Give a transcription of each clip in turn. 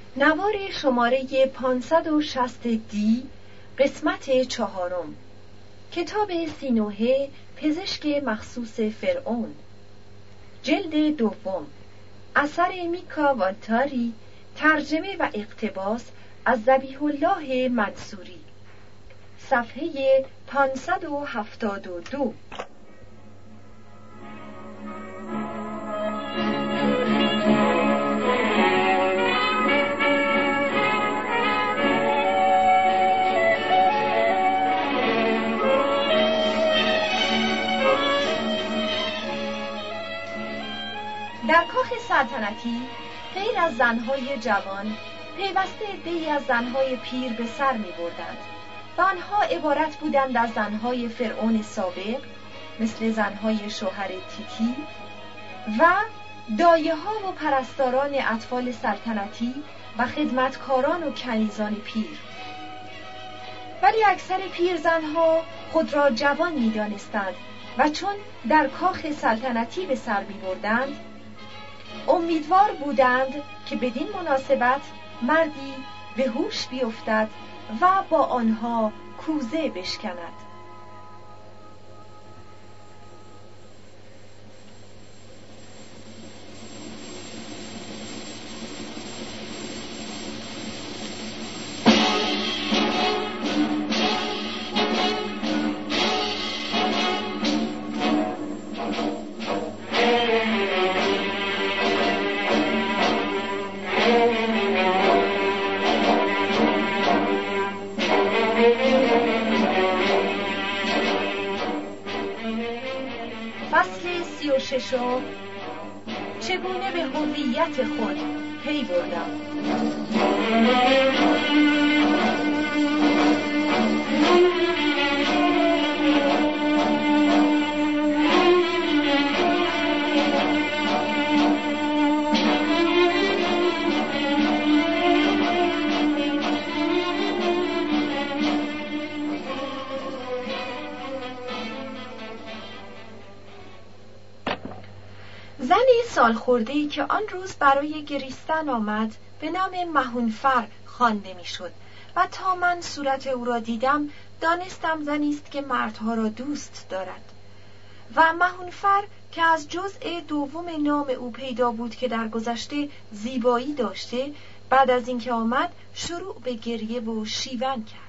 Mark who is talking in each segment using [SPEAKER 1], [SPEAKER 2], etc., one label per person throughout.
[SPEAKER 1] نوار شماره 560 دی، قسمت 4، کتاب سینوحه پزشک مخصوص فرعون، جلد دوم، اثر میکا وانتاری، ترجمه و اقتباس از ذبیح الله منصوری، صفحه 572. در کاخ سلطنتی غیر از زنهای جوان پیوسته عده‌ای از زنهای پیر به سر می بردند و آنها عبارت بودند از زنهای فرعون سابق مثل زنهای شوهر تیتی و دایه ها و پرستاران اطفال سلطنتی و خدمتکاران و کنیزان پیر. ولی اکثر پیرزنها خود را جوان می دانستند و چون در کاخ سلطنتی به سر می بردند امیدوار بودند که بدین مناسبت مردی به هوش بیفتد و با آنها کوزه بشکند. فصل 36. چگونه به هویت خود پی بردم. زنی سالخورده‌ای که آن روز برای گریستن آمد به نام مهونفر خوانده میشد و تا من صورت او را دیدم دانستم زنی است که مردها را دوست دارد. و مهونفر که از جزء دوم نام او پیدا بود که در گذشته زیبایی داشته، بعد از اینکه آمد شروع به گریه و شیون کرد.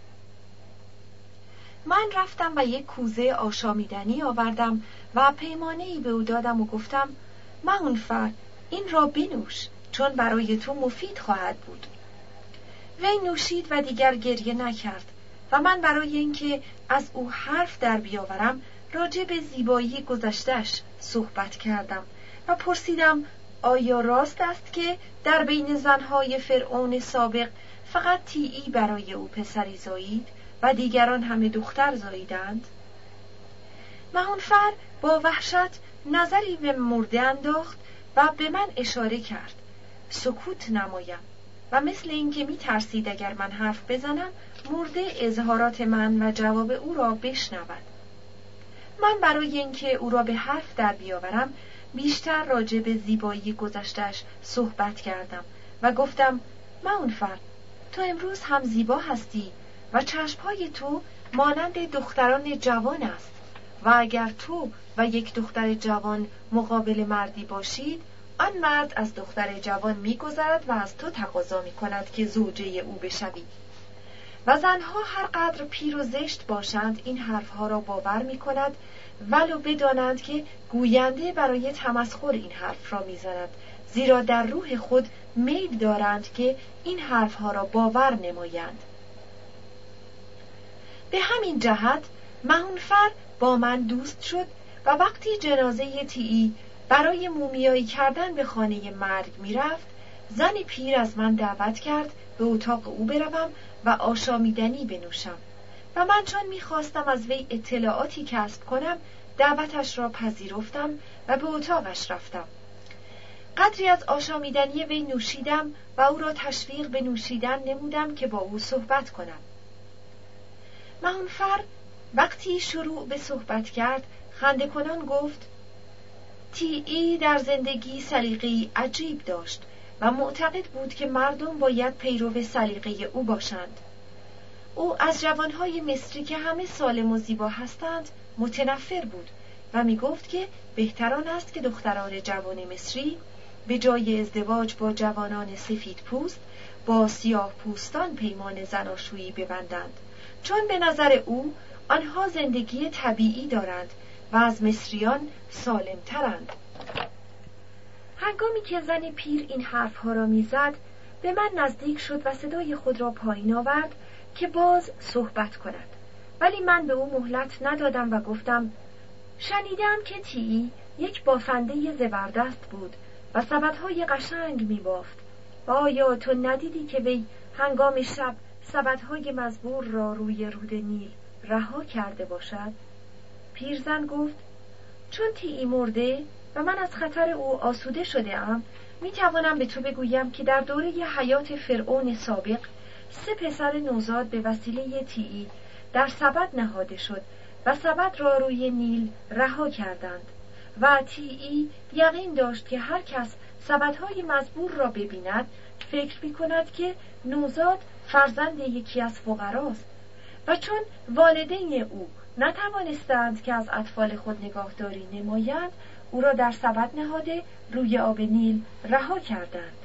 [SPEAKER 1] من رفتم و یک کوزه آشامیدنی آوردم و پیمانه‌ای به او دادم و گفتم مهونفر این را بنوش چون برای تو مفید خواهد بود. وی نوشید و دیگر گریه نکرد و من برای اینکه از او حرف در بیاورم راجع به زیبایی گذشته‌اش صحبت کردم و پرسیدم آیا راست است که در بین زنهای فرعون سابق فقط تیئی برای او پسری زایید و دیگران همه دختر زاییدند؟ مهونفر با وحشت نظری به مرده انداخت و به من اشاره کرد سکوت نمایم و مثل اینکه می ترسید اگر من حرف بزنم مرده اظهارات من و جواب او را بشنود. من برای اینکه او را به حرف در بیاورم بیشتر راجع به زیبایی گذشته‌اش صحبت کردم و گفتم مهونفر تو امروز هم زیبا هستی و چشمهای تو مانند دختران جوان است و اگر تو و یک دختر جوان مقابل مردی باشید آن مرد از دختر جوان می‌گذرد و از تو تقاضا می‌کند که زوجه او بشوی. و زنها هر قدر پیر و زشت باشند این حرفها را باور می‌کند ولو بدانند که گوینده برای تمسخر این حرف را می‌زند، زیرا در روح خود میل دارند که این حرفها را باور نمایند. به همین جهت مهونفر با من دوست شد و وقتی جنازه تیئی برای مومیایی کردن به خانه مرگ می رفت زن پیر از من دعوت کرد به اتاق او بروم و آشامیدنی بنوشم و من چون می خواستم از وی اطلاعاتی کسب کنم دعوتش را پذیرفتم و به اتاقش رفتم. قدری از آشامیدنی وی نوشیدم و او را تشویق به نوشیدن نمودم که با او صحبت کنم. مهونفر وقتی شروع به صحبت کرد خنده کنان گفت تیئی در زندگی سلیقه‌ای عجیب داشت و معتقد بود که مردم باید پیرو سلیقه او باشند. او از جوانهای مصری که همه سالم و زیبا هستند متنفر بود و می گفت که بهتران است که دختران جوان مصری به جای ازدواج با جوانان سفید پوست با سیاه پوستان پیمان زناشویی ببندند، چون به نظر او آنها زندگی طبیعی دارند و از مصریان سالمترند. هنگامی که زن پیر این حرفها را میزد، به من نزدیک شد و صدای خود را پایین آورد که باز صحبت کند، ولی من به او مهلت ندادم و گفتم: شنیدم که تیی یک بافنده زبردست بود و سبدهای قشنگ میبافت و آیا تو ندیدی که وی هنگام شب سبدهای مزبور را روی رود نیل رها کرده باشد؟ پیرزن گفت: چون تیی مرده و من از خطر او آسوده شده ام، می توانم به تو بگویم که در دوره حیات فرعون سابق 3 پسر نوزاد به وسیله تیی در سبد نهاده شد و سبد را روی نیل رها کردند و تیی یقین داشت که هر کس سبدهای مزبور را ببیند فکر می کند که نوزاد فرزند یکی از فقراست و چون والدین او نتوانستند که از اطفال خود نگاهداری نمایند، او را در سبد نهاده روی آب نیل رها کردند.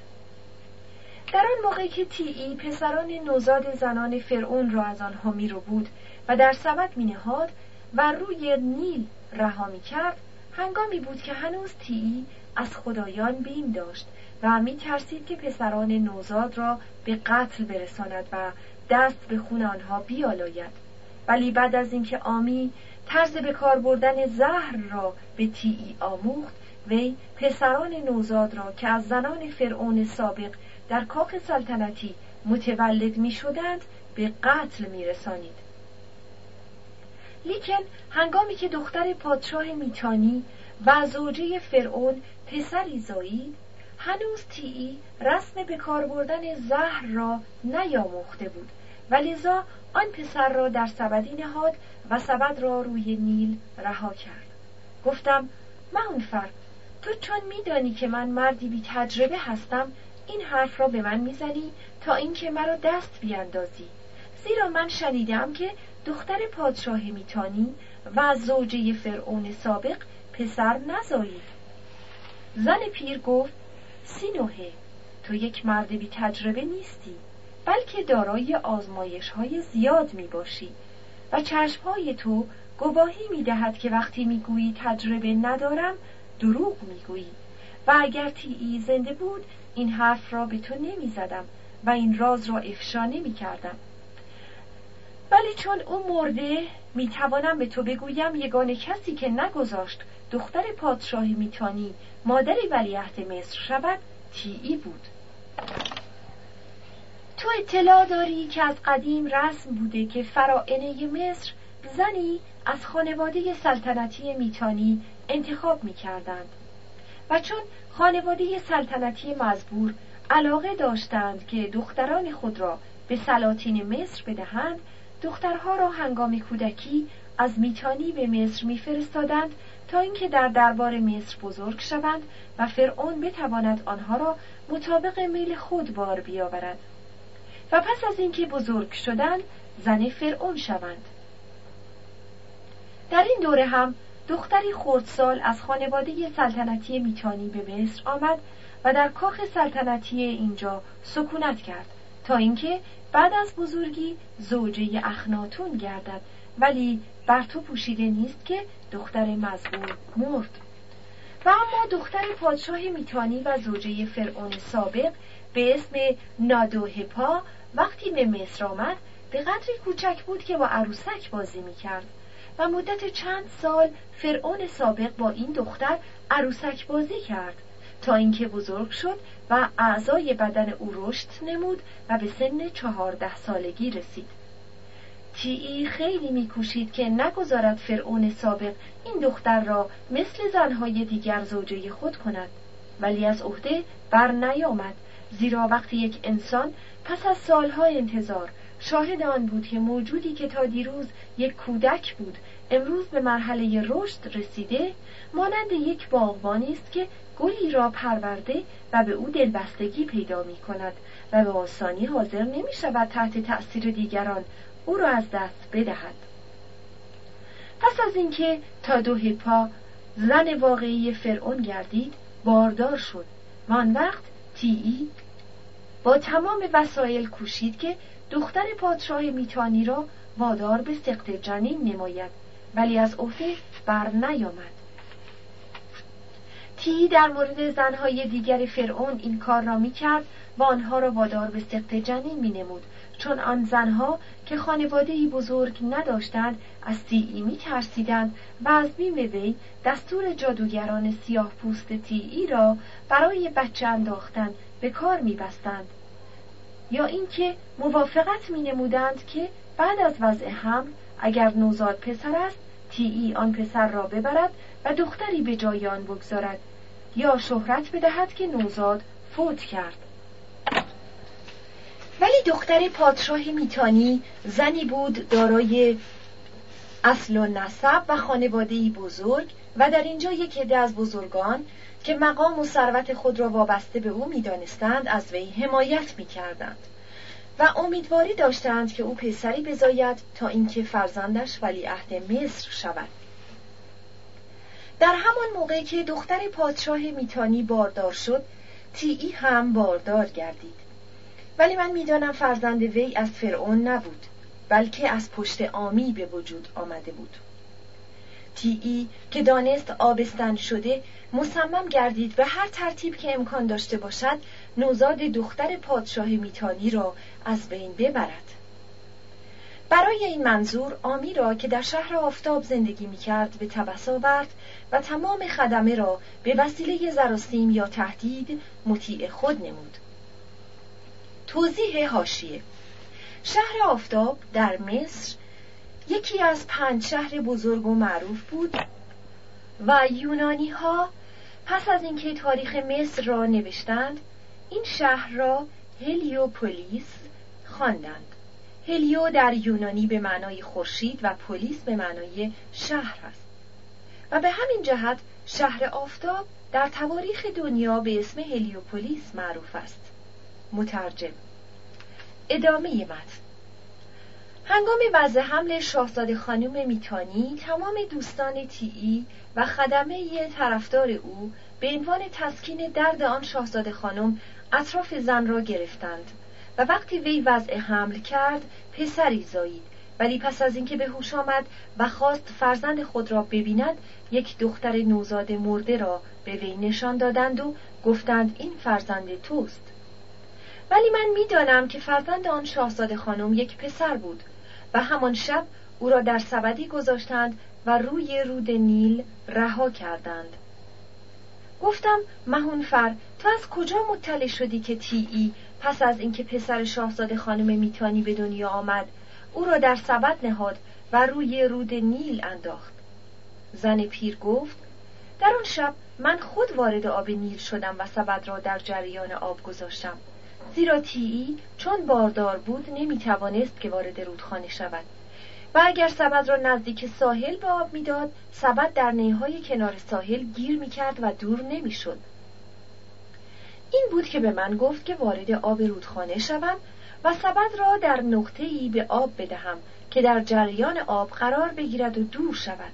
[SPEAKER 1] در آن موقع که تیی پسران نوزاد زنان فرعون را از آنها می رو بود و در سبد می نهاد و روی نیل رها می کرد، هنگامی بود که هنوز تیی از خدایان بیم داشت و می ترسید که پسران نوزاد را به قتل برساند و دست به خون آنها بیالاید. ولی بعد از اینکه آمی طرز به کار بردن زهر را به تیی آموخت، وی پسران نوزاد را که از زنان فرعون سابق در کاخ سلطنتی متولد می شدند به قتل می رسانید. لیکن هنگامی که دختر پادشاه میتانی و زوجه فرعون پسری زایید، هنوز تیی رسم به کار بردن زهر را نیاموخته بود و لذا آن پسر را در سبدی نهاد و سبد را روی نیل رها کرد. گفتم: مهونفر، تو چون میدانی که من مردی بی تجربه هستم این حرف را به من میزنی تا اینکه مرا دست بیاندازی، زیرا من شنیدم که دختر پادشاه میتانی و زوجه فرعون سابق پسر نزایید. زن پیر گفت: سینوهه، تو یک مرد بی تجربه نیستی، بلکه دارای آزمایش‌های زیاد میباشی و چشم‌های تو گواهی میدهد که وقتی میگویی تجربه ندارم دروغ میگویی و اگر تیی زنده بود این حرف را به تو نمیزدم و این راز را افشا نمیکردم. ولی چون او مرده میتوانم به تو بگویم یگانه کسی که نگذاشت دختر پادشاه میتانی مادر ولیعهد مصر شود تیی بود. تو اطلاع داری که از قدیم رسم بوده که فراعنه مصر زنی از خانواده سلطنتی میتانی انتخاب میکردند و چون خانواده سلطنتی مزبور علاقه داشتند که دختران خود را به سلاطین مصر بدهند، دخترها را هنگام کودکی از میتانی به مصر میفرستادند تا اینکه در دربار مصر بزرگ شوند و فرعون بتواند آنها را مطابق میل خود بار بیاورد و پس از اینکه بزرگ شدند زن فرعون شوند. در این دوره هم دختری خردسال از خانواده سلطنتی میتانی به مصر آمد و در کاخ سلطنتی اینجا سکونت کرد تا اینکه بعد از بزرگی زوجه اخناتون گردد، ولی بر تو پوشیده نیست که دختر مزبور مرد. و اما دختر پادشاه میتانی و زوجه فرعون سابق به اسم نادوهپا وقتی به مصر آمد به قدری کوچک بود که با عروسک بازی میکرد و مدت چند سال فرعون سابق با این دختر عروسک بازی کرد تا اینکه بزرگ شد و اعضای بدن او رشد نمود و به سن 14 سالگی رسید. تیی خیلی میکوشید که نگذارد فرعون سابق این دختر را مثل زنهای دیگر زوجه خود کند، ولی از عهده بر نیامد، زیرا وقتی یک انسان پس از سالها انتظار شاهد آن بود که موجودی که تا دیروز یک کودک بود امروز به مرحله رشد رسیده، مانند یک باغبانی است که گلی را پرورده و به او دلبستگی پیدا می کند و به آسانی حاضر نمی شود تحت تأثیر دیگران او را از دست بدهد. پس از اینکه تادوهپا زن واقعی فرعون گردید، باردار شد و آن وقت تیئی با تمام وسایل کوشید که دختر پادشاه میتانی را وادار به سقط جنین نماید، ولی از عهده بر نیامد. تیئی در مورد زنهای دیگر فرعون این کار را میکرد و آنها را وادار به سقط جنین مینمود، چون آن زنها که خانواده‌ای بزرگ نداشتند از تیئی میترسیدند و از بیم وی دستور جادوگران سیاه پوست تیئی را برای بچه انداختن به کار میبستند، یا اینکه موافقت مینمودند که بعد از وضع حمل اگر نوزاد پسر است، تیئی آن پسر را ببرد و دختری به جای آن بگذارد، یا شهرت بدهد که نوزاد فوت کرد. ولی دختر پادشاه میتانی زنی بود دارای اصل و نسب و خانواده‌ای بزرگ و در اینجا یک عده از بزرگان که مقام و ثروت خود را وابسته به او می‌دانستند از وی حمایت می‌کردند و امیدواری داشتند که او پسری بزاید تا اینکه فرزندش ولیعهد مصر شود. در همان موقع که دختر پادشاه میتانی باردار شد، تیئی هم باردار گردید. ولی من میدانم فرزند وی از فرعون نبود، بلکه از پشت عامی به وجود آمده بود. تیئی که دانست آبستن شده، مصمم گردید به هر ترتیب که امکان داشته باشد نوزاد دختر پادشاه میتانی را از بین ببرد. برای این منظور عامی را که در شهر آفتاب زندگی میکرد به تبس آورد و تمام خدمه را به وسیله زراسیم یا تهدید مطیع خود نمود. توضیح حاشیه: شهر آفتاب در مصر یکی از 5 شهر بزرگ و معروف بود و یونانی ها پس از اینکه تاریخ مصر را نوشتند این شهر را هلیوپولیس خواندند. هلیو در یونانی به معنای خورشید و پولیس به معنای شهر است و به همین جهت شهر آفتاب در تواریخ دنیا به اسم هلیوپولیس معروف است. مترجم. ادامه متن. هنگام وضع حمل شاهزاده خانم میتانی، تمام دوستان تیئی و خدمه طرفدار او به عنوان تسکین درد آن شاهزاده خانم اطراف زن را گرفتند و وقتی وی وضع حمل کرد پسری زایید، ولی پس از اینکه به هوش آمد و خواست فرزند خود را ببیند، یک دختر نوزاد مرده را به وی نشان دادند و گفتند این فرزند توست. ولی من میدانم که فرزند آن شاهزاده خانم یک پسر بود و همان شب او را در سبدی گذاشتند و روی رود نیل رها کردند. گفتم مهونفر، تو از کجا مطلع شدی که تیئی پس از اینکه پسر شاهزاده خانم میتانی به دنیا آمد او را در سبد نهاد و روی رود نیل انداخت؟ زن پیر گفت در آن شب من خود وارد آب نیل شدم و سبد را در جریان آب گذاشتم، زیرا تیئی چون باردار بود نمیتوانست که وارد رودخانه شود و اگر سبد را نزدیک ساحل به آب میداد، سبد در نیهای کنار ساحل گیر میکرد و دور نمیشد. این بود که به من گفت که وارد آب رودخانه شوم و سبد را در نقطه‌ای به آب بدهم که در جریان آب قرار بگیرد و دور شود.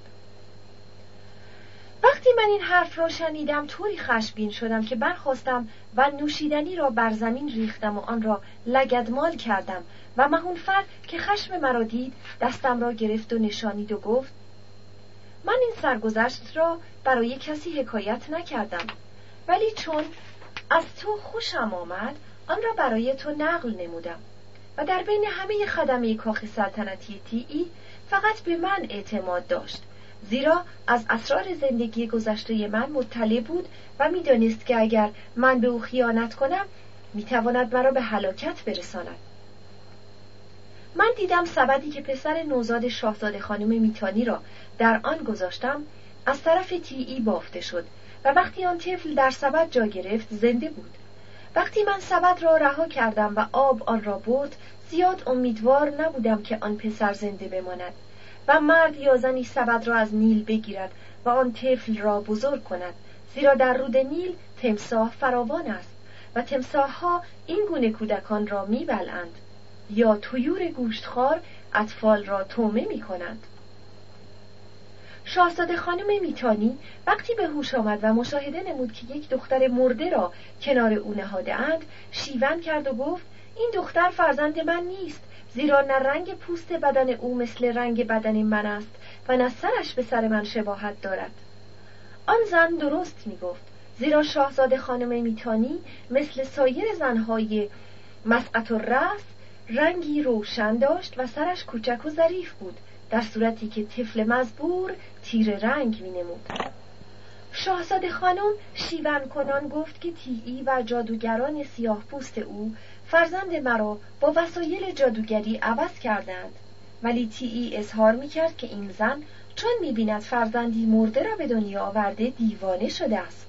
[SPEAKER 1] وقتی من این حرف را شنیدم طوری خشمگین شدم که برخاستم و نوشیدنی را بر زمین ریختم و آن را لگدمال کردم و مهونفر که خشم مرا دید دستم را گرفت و نشانید و گفت من این سرگذشت را برای کسی حکایت نکردم، ولی چون از تو خوشم آمد آن را برای تو نقل نمودم و در بین همه خدمه کاخ سلطنتی تیئی فقط به من اعتماد داشت، زیرا از اسرار زندگی گذشته من مطلع بود و می‌دانست که اگر من به او خیانت کنم می‌تواند مرا به هلاکت برساند. من دیدم سبدی که پسر نوزاد شاهزاده خانم میتانی را در آن گذاشتم از طرف تیئی بافته شد و وقتی آن طفل در سبد جا گرفت زنده بود. وقتی من سبد را رها کردم و آب آن را برد، زیاد امیدوار نبودم که آن پسر زنده بماند، و مرد یا زنی سبد را از نیل بگیرد و آن طفل را بزرگ کند، زیرا در رود نیل تمساح فراوان است و تمساح‌ها این گونه کودکان را می‌بلعند، یا طیور گوشتخوار اطفال را طعمه می‌کنند. شاهزاده خانم میتانی وقتی به هوش آمد و مشاهده نمود که یک دختر مرده را کنار او نهاده‌اند، شیون کرد و گفت: این دختر فرزند من نیست، زیرا نه رنگ پوست بدن او مثل رنگ بدن من است و نه سرش به سر من شباهت دارد. آن زن درست میگفت، زیرا شاهزاده خانم میتانی مثل سایر زنهای مسقط الرأس رنگی روشن داشت و سرش کوچک و ظریف بود، در صورتی که طفل مزبور تیره رنگ می‌نمود. شاهزاده خانم شیون کنان گفت که تیئی و جادوگران سیاه پوست او فرزند مرا با وسایل جادوگری عوض کردند، ولی تیئی اظهار می‌کرد که این زن چون می‌بیند فرزندی مرده را به دنیا آورده دیوانه شده است.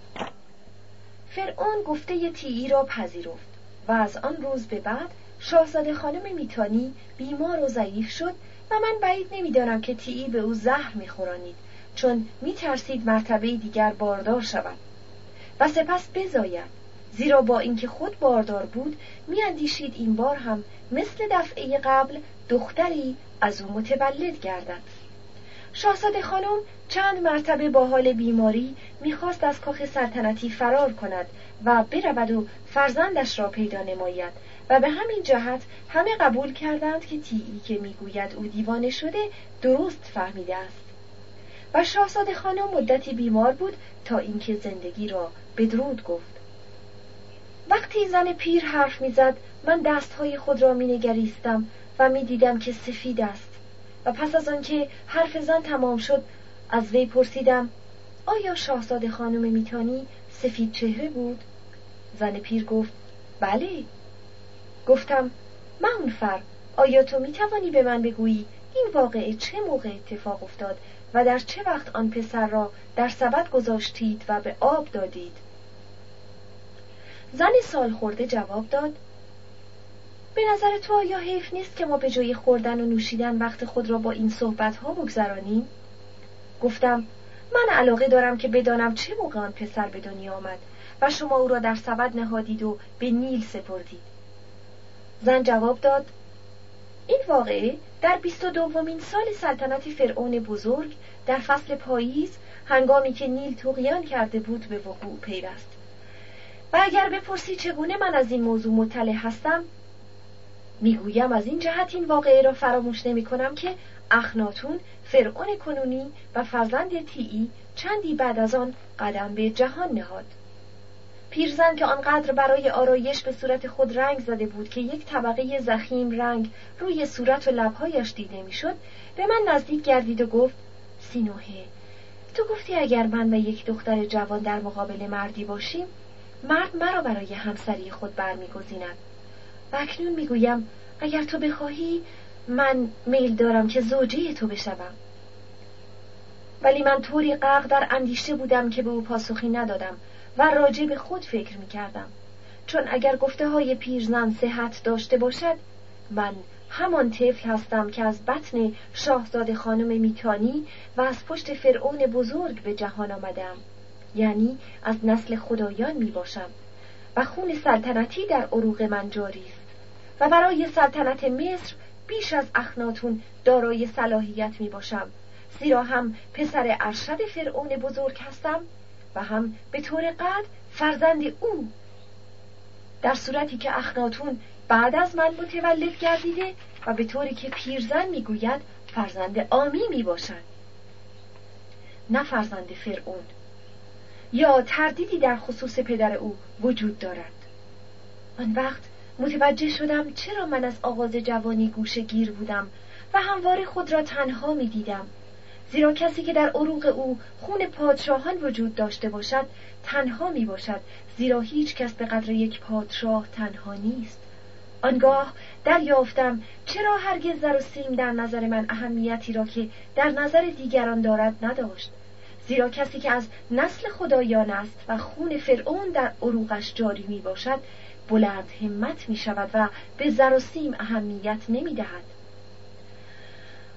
[SPEAKER 1] فرعون گفته تیئی را پذیرفت و از آن روز به بعد شاهزاده خانم میتانی بیمار و ضعیف شد و من بعید نمی‌دانم که تیئی به او زهر می‌خورانید، چون می‌ترسید مرتبه دیگر باردار شود و سپس بزاید، زیرا با اینکه خود باردار بود می‌اندیشید این بار هم مثل دفعه قبل دختری از او متولد گردد. شاهزاده خانم چند مرتبه با حال بیماری می‌خواست از کاخ سلطنتی فرار کند و برود و فرزندش را پیدا نماید و به همین جهت همه قبول کردند که تیئی که میگوید او دیوانه شده درست فهمیده است. و شاهزاده خانم مدتی بیمار بود تا اینکه زندگی را بدرود گفت. وقتی زن پیر حرف میزد من دستهای خود را مینگریستم و میدیدم که سفید است و پس از آنکه حرف زن تمام شد از وی پرسیدم: آیا شاهزاده خانم میتانی سفید چهره بود؟ زن پیر گفت: بله. گفتم: مهونفر، آیا تو میتوانی به من بگویی این واقعه چه موقع اتفاق افتاد و در چه وقت آن پسر را در سبد گذاشتید و به آب دادید؟ زن سال خورده جواب داد: به نظر تو آیا حیف نیست که ما به جای خوردن و نوشیدن وقت خود را با این صحبت‌ها بگذرانیم؟ گفتم: من علاقه دارم که بدانم چه موقع آن پسر به دنیا آمد و شما او را در سبد نهادید و به نیل سپردید. زن جواب داد: این واقعه در 22مین سال سلطنت فرعون بزرگ در فصل پاییز هنگامی که نیل طغیان کرده بود به وقوع پیوست. و اگر بپرسی چگونه من از این موضوع مطلع هستم، میگویم از این جهت این واقعه را فراموش نمی کنم که اخناتون فرعون کنونی و فرزند تیئی چندی بعد از آن قدم به جهان نهاد. پیرزن که آنقدر برای آرایش به صورت خود رنگ زده بود که یک طبقه ضخیم رنگ روی صورت و لبهایش دیده میشد، به من نزدیک گردید و گفت: سینوحه، تو گفتی اگر من و یک دختر جوان در مقابل مردی باشیم، مرد مرا برای همسری خود برمیگزیند. و اکنون میگویم اگر تو بخواهی من میل دارم که زوجه تو بشوم. ولی من طوری غرق در اندیشه بودم که به او پاسخی ندادم و راجع به خود فکر می‌کردم، چون اگر گفته های پیرزن صحت داشته باشد، من همان طفل هستم که از بطن شاهزاده خانم میتانی و از پشت فرعون بزرگ به جهان آمدم، یعنی از نسل خدایان میباشم و خون سلطنتی در عروق من جاری است و برای سلطنت مصر بیش از اخناتون دارای صلاحیت میباشم، زیرا هم پسر ارشد فرعون بزرگ هستم و هم به طور قد فرزند او، در صورتی که اخناتون بعد از من متولد گردیده و به طوری که پیرزن میگوید فرزند عامی میباشد، نه فرزند فرعون. یا تردیدی در خصوص پدر او وجود دارد. آن وقت متوجه شدم چرا من از آغاز جوانی گوشه گیر بودم و همواره خود را تنها می دیدم، زیرا کسی که در عروق او خون پادشاهان وجود داشته باشد تنها می باشد، زیرا هیچ کس به قدر یک پادشاه تنها نیست. آنگاه دریافتم چرا هرگز زر و سیم در نظر من اهمیتی را که در نظر دیگران دارد نداشت، زیرا کسی که از نسل خدایان است و خون فرعون در عروقش جاری می باشد بلند همت می شود و به زر و سیم اهمیت نمی دهد.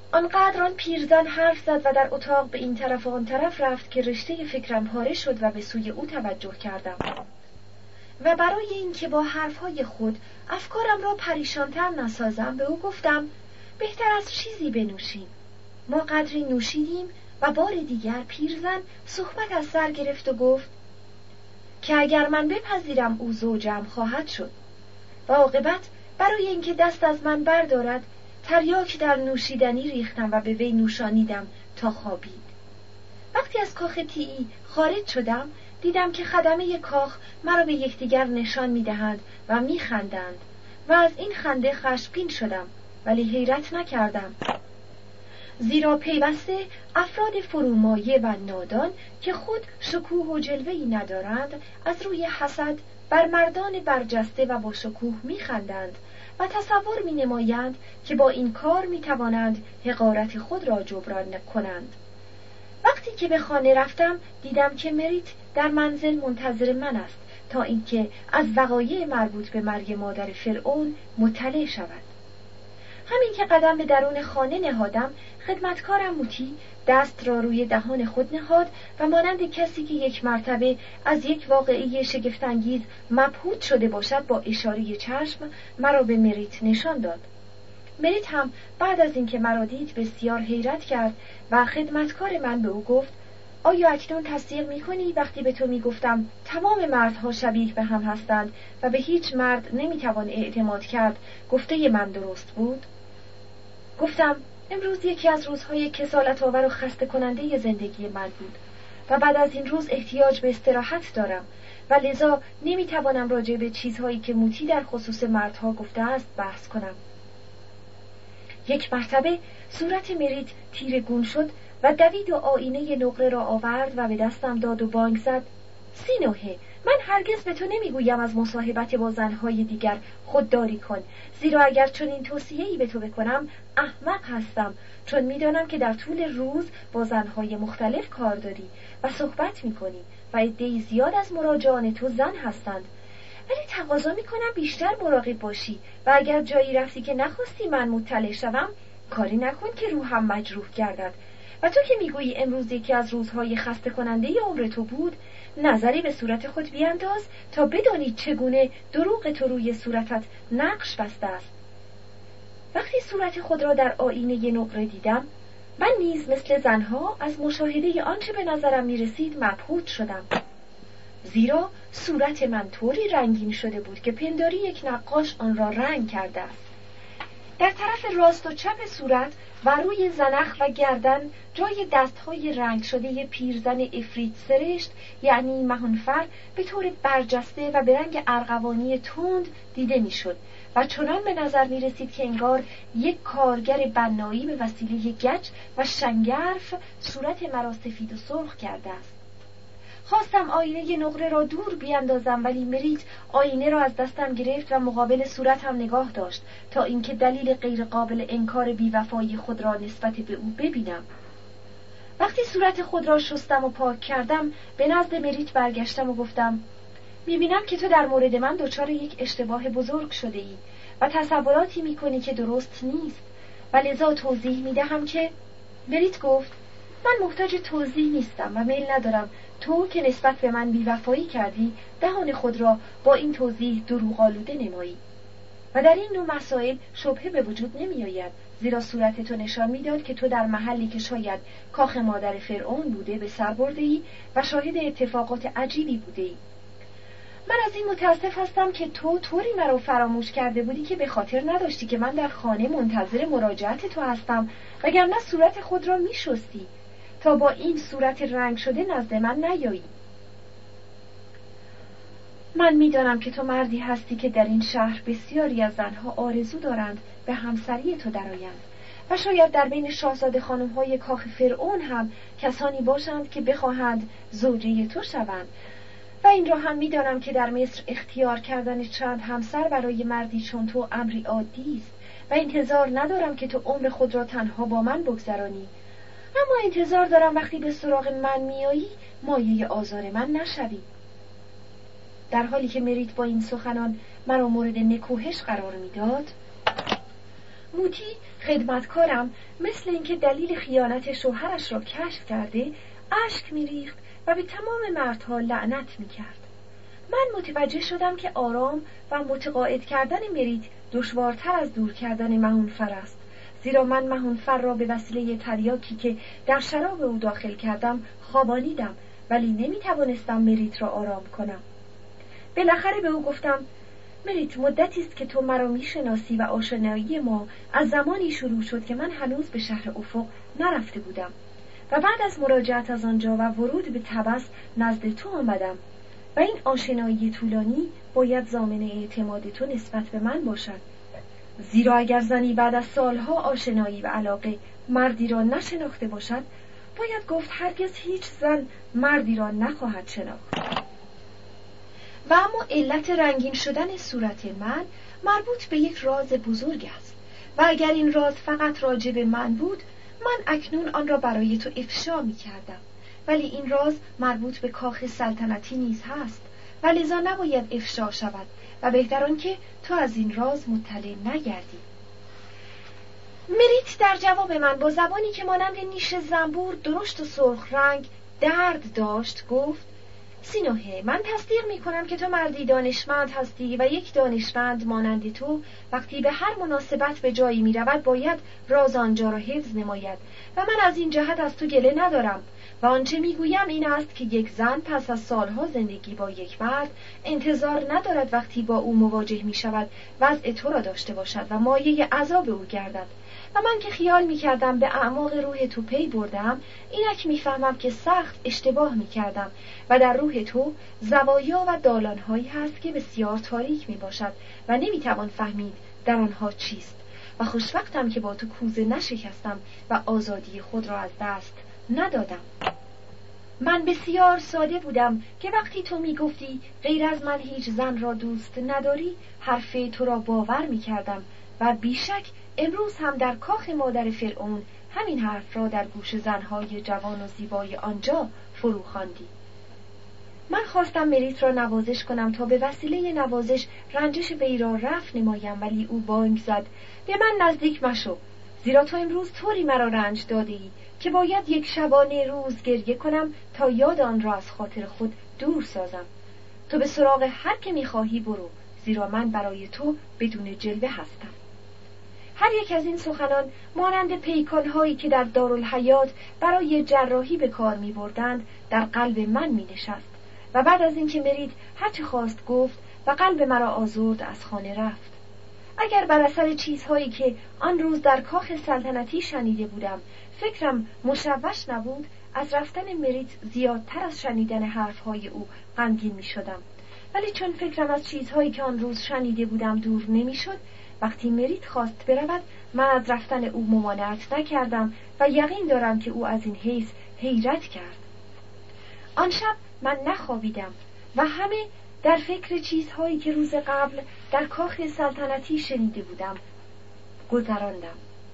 [SPEAKER 1] آنقدر آن پیرزن حرف زد و در اتاق به این طرف و آن طرف رفت که رشته فکرم پاره شد و به سوی او توجه کردم و برای اینکه با حرفهای خود افکارم را پریشانتر نسازم به او گفتم بهتر از چیزی بنوشیم. ما قدری نوشیدیم و بار دیگر پیرزن صحبت از سر گرفت و گفت که اگر من بپذیرم او زوجم خواهد شد و عاقبت برای اینکه دست از من بردارد تریاک در نوشیدنی ریختم و به وی نوشانیدم تا خوابید. وقتی از کاخ تیئی خارج شدم دیدم که خدمه کاخ مرا به یکدیگر نشان می‌دهند و می‌خندند و از این خنده خشمگین شدم ولی حیرت نکردم، زیرا پیوسته افراد فرومایه و نادان که خود شکوه و جلوه‌ای ندارند از روی حسد بر مردان برجسته و با شکوه می‌خندند و تصور می‌نمایند که با این کار می‌توانند حقارت خود را جبران کنند. وقتی که به خانه رفتم دیدم که مریت در منزل منتظر من است تا اینکه از وقایع مربوط به مرگ مادر فرعون مطلع شود. همین که قدم به درون خانه نهادم خدمتکارم موتی دست را روی دهان خود نهاد و مانند کسی که یک مرتبه از یک واقعه شگفت‌انگیز مبهوت شده باشد با اشاره چشم مرا به مریت نشان داد. مریت هم بعد از اینکه مرا دید بسیار حیرت کرد و خدمتکار من به او گفت آیا اکنون تصدیق می‌کنی وقتی به تو می‌گفتم تمام مردها شبیه به هم هستند و به هیچ مرد نمی‌توان اعتماد کرد گفته من درست بود؟ گفتم امروز یکی از روزهای کسالت‌آور و خسته کننده زندگی من بود و بعد از این روز احتیاج به استراحت دارم و لذا نمی‌توانم راجع به چیزهایی که موتی در خصوص مردها گفته است بحث کنم. یک مرتبه صورت مریت تیره‌گون شد و دوید و آینه نقره را آورد و به دستم داد و بانگ زد سینوهه، من هرگز به تو نمیگویم از مصاحبت با زنهای دیگر خودداری کن، زیرا اگر چنین توصیه‌ای به تو بکنم احمق هستم، چون میدانم که در طول روز با زنهای مختلف کار داری و صحبت میکنی و عده‌ای زیاد از مراجعان تو زن هستند، ولی تقاضا میکنم بیشتر مراقب باشی و اگر جایی رفتی که نخواستی من مطلع شوم کاری نکن که روحم مجروح گردد. و تو که میگویی امروز یکی از روزهای خسته کننده عمر تو بود، نظری به صورت خود بیانداز تا بدانی چگونه دروغ تو روی صورتت نقش بسته است. وقتی صورت خود را در آینه نقره دیدم من نیز مثل زنها از مشاهده آنچه به نظرم میرسید مبهوت شدم، زیرا صورت من طوری رنگین شده بود که پنداری یک نقاش آن را رنگ کرده است. در طرف راست و چپ صورت و روی زنخ و گردن جای دستهای رنگ شده پیرزن افریت سرشت یعنی مهانفر به طور برجسته و به رنگ ارغوانی تند دیده میشد و چنان به نظر می رسید که انگار یک کارگر بنایی به وسیله گچ و شنگرف صورت مرا سفید و سرخ کرده است. خواستم آینه نقره را دور بیاندازم ولی مریت آینه را از دستم گرفت و مقابل صورتم نگاه داشت تا اینکه دلیل غیر قابل انکار بی‌وفایی خود را نسبت به او ببینم. وقتی صورت خود را شستم و پاک کردم به نزد مریت برگشتم و گفتم میبینم که تو در مورد من دچار یک اشتباه بزرگ شده ای و تصوراتی میکنی که درست نیست و لذا توضیح میدهم که مریت گفت من محتاج توضیح نیستم و میل ندارم تو که نسبت به من بی‌وفایی کردی دهان خود را با این توضیح دروغ‌آلوده نمایی و در این نوع مسائل شبهه به وجود نمی آید، زیرا صورت تو نشان میداد که تو در محلی که شاید کاخ مادر فرعون بوده به سر برده ای و شاهد اتفاقات عجیبی بوده ای. من از این متاسف هستم که تو طوری مرا فراموش کرده بودی که به خاطر نداشتی که من در خانه منتظر مراجعت تو هستم وگرنه صورت خود را می شستی تا با این صورت رنگ شده نزد من نیایی. من میدانم که تو مردی هستی که در این شهر بسیاری از زنها آرزو دارند به همسری تو درآیند و شاید در بین شاهزاده خانم‌های کاخ فرعون هم کسانی باشند که بخواهند زوجه تو شوند و این را هم میدانم که در مصر اختیار کردن چند همسر برای مردی چون تو امری عادی است و انتظار ندارم که تو عمر خود را تنها با من بگذرانی، اما انتظار دارم وقتی به سراغ من میایی مایه آزار من نشوی. در حالی که مریت با این سخنان مرا مورد نکوهش قرار میداد موتی خدمتکارم مثل اینکه دلیل خیانت شوهرش را کشف کرده اشک می‌ریخت و به تمام مردها لعنت می‌کرد. من متوجه شدم که آرام و متقاعد کردن مریت دشوارتر از دور کردن مهونفر است، زیرا من مهونفر را به وسیله تریاکی که در شراب او داخل کردم خوابانیدم، ولی نمی‌توانستم مریت را آرام کنم. بالاخره به او گفتم: مریت، مدتی است که تو مرا میشناسی و آشنایی ما از زمانی شروع شد که من هنوز به شهر افق نرفته بودم و بعد از مراجعت از آنجا و ورود به طبس نزد تو آمدم و این آشنایی طولانی باید ضامن اعتماد تو نسبت به من باشد، زیرا اگر زنی بعد از سالها آشنایی و علاقه مردی را نشناخته باشد، باید گفت هرگز هیچ زن مردی را نخواهد شناخت. و اما علت رنگین شدن صورت من مربوط به یک راز بزرگ است و اگر این راز فقط راجع به من بود، من اکنون آن را برای تو افشا می کردم، ولی این راز مربوط به کاخ سلطنتی نیز هست و لذا نباید افشا شود و بهتر آن که تو از این راز مطلع نگردی. مریت در جواب من با زبانی که مانند نیش زنبور درشت و سرخ رنگ درد داشت گفت: سینوهه، من تصدیق می کنم که تو مردی دانشمند هستی و یک دانشمند مانند تو وقتی به هر مناسبت به جایی می رود باید راز آنجا را حفظ نماید و من از این جهت از تو گله ندارم و آنچه می گویم این است که یک زن پس از سالها زندگی با یک مرد انتظار ندارد وقتی با او مواجه می شود وضع تو را داشته باشد و مایه عذاب او گردد و من که خیال می کردم به اعماق روح تو پی بردم، اینک می فهمم که سخت اشتباه می کردم و در روح تو زوایا و دالانهایی هست که بسیار تاریک می باشد و نمی توان فهمید در آنها چیست و خوشوقتم که با تو کوزه نشکستم و آزادی خود را از دست ندادم. من بسیار ساده بودم که وقتی تو می گفتی غیر از من هیچ زن را دوست نداری، حرف تو را باور می کردم و بیشک امروز هم در کاخ مادر فرعون همین حرف را در گوش زنهای جوان و زیبای آنجا فرو خواندی. من خواستم مریت را نوازش کنم تا به وسیله نوازش رنجش وی را رفع نمایم، ولی او بانگ زد: به من نزدیک مشو، زیرا تو امروز طوری مرا رنج داده‌ای که باید یک شبانه روز گریه کنم تا یاد آن را از خاطر خود دور سازم. تو به سراغ هر که می‌خواهی برو، زیرا من برای تو بدون جلوه هستم. هر یک از این سخنان مانند پیکان‌هایی که در دارالحیات برای جراحی به کار می‌بردند در قلب من می‌نشست و بعد از اینکه مریت هر چه خواست گفت و قلب مرا آزرد از خانه رفت. اگر بر اثر چیزهایی که آن روز در کاخ سلطنتی شنیده بودم فکرم مشوش نبود، از رفتن مریت زیادتر از شنیدن حرفهای او غمگین می‌شدم، ولی چون فکرم از چیزهایی که آن روز شنیده بودم دور نمی‌شد، وقتی مریت خواست برود من از رفتن او ممانعت نکردم و یقین دارم که او از این حیث حیرت کرد. آن شب من نخوابیدم و همه در فکر چیزهایی که روز قبل در کاخ سلطنتی شنیده بودم گذراندم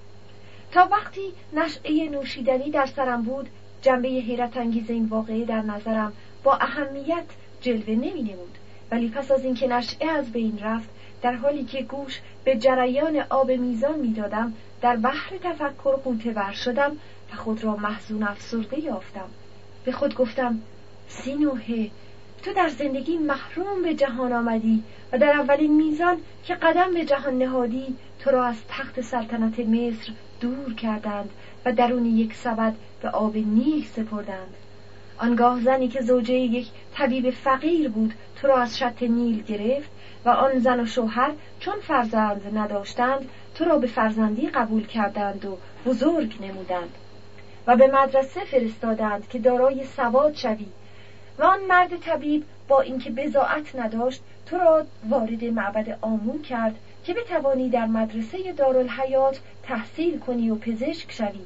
[SPEAKER 1] تا وقتی نشعه نوشیدنی در سرم بود جنبه حیرت انگیز این واقعه در نظرم با اهمیت جلوه نمی نمود، ولی پس از اینکه نشعه از بین رفت، در حالی که گوش به جریان آب میزان می دادم، در بحر تفکر غوطه ور شدم و خود را محزون افسرده یافتم. به خود گفتم: سینوهه، تو در زندگی محروم به جهان آمدی و در اولین میزان که قدم به جهان نهادی تو را از تخت سلطنت مصر دور کردند و درون یک سبد به آب نیل سپردند. آنگاه زنی که زوجه یک طبیب فقیر بود تو را از شط نیل گرفت و آن زن و شوهر چون فرزند نداشتند تو را به فرزندی قبول کردند و بزرگ نمودند و به مدرسه فرستادند که دارای سواد شوی و آن مرد طبیب با اینکه بضاعت نداشت تو را وارد معبد آمون کرد که بتوانی در مدرسه دارالحیات تحصیل کنی و پزشک شوی.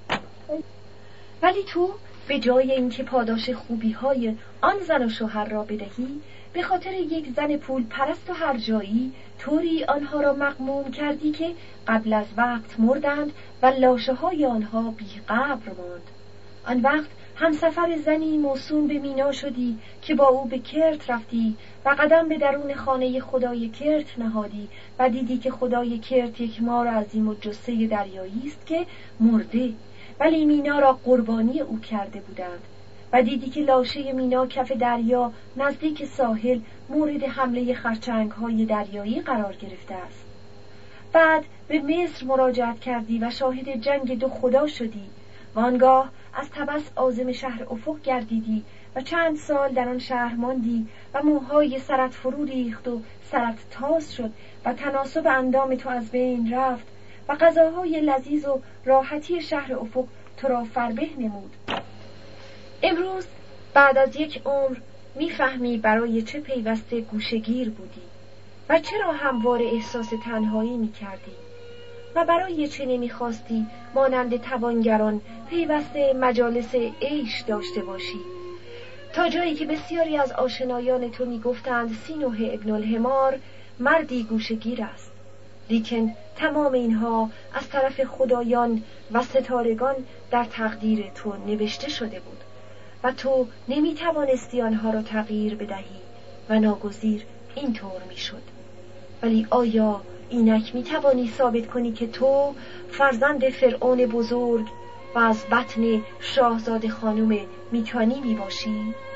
[SPEAKER 1] ولی تو به جای اینکه پاداش خوبی‌های آن زن و شوهر را بدهی، به خاطر یک زن پول پرست و هر جایی طوری آنها را مغموم کردی که قبل از وقت مردند و لاشه‌های آنها بی قبر ماند. آن وقت همسفر زنی موسوم به مینا شدی که با او به کرت رفتی و قدم به درون خانه خدای کرت نهادی و دیدی که خدای کرت یک مار عظیم و جثه دریایی است که مرده، ولی مینا را قربانی او کرده بودند. و دیدی که لاشه مینا کف دریا نزدیک ساحل مورد حمله خرچنگ‌های دریایی قرار گرفته است. بعد به مصر مراجعت کردی و شاهد جنگ دو خدا شدی و آنگاه از طبس عازم شهر افق گردیدی و چند سال در آن شهر ماندی و موهای سرت فرو ریخت و سرت تاز شد و تناسب اندام تو از بین رفت و غذاهای لذیذ و راحتی شهر افق تو را فربه نمود. امروز بعد از یک عمر میفهمی برای چه پیوسته گوشه‌گیر بودی و چرا همواره احساس تنهایی میکردی و برای چه نمیخواستی مانند توانگران پیوسته مجالس عیش داشته باشی، تا جایی که بسیاری از آشنایان تو میگفتند سینوح ابن الحمار مردی گوشه‌گیر است، لیکن تمام اینها از طرف خدایان و ستارگان در تقدیر تو نوشته شده بود و تو نمیتوانستی آنها را تغییر بدهی و ناگزیر اینطور میشد. ولی آیا اینک میتوانی ثابت کنی که تو فرزند فرعون بزرگ و از بطن شاهزاده خانم میتوانی میباشی؟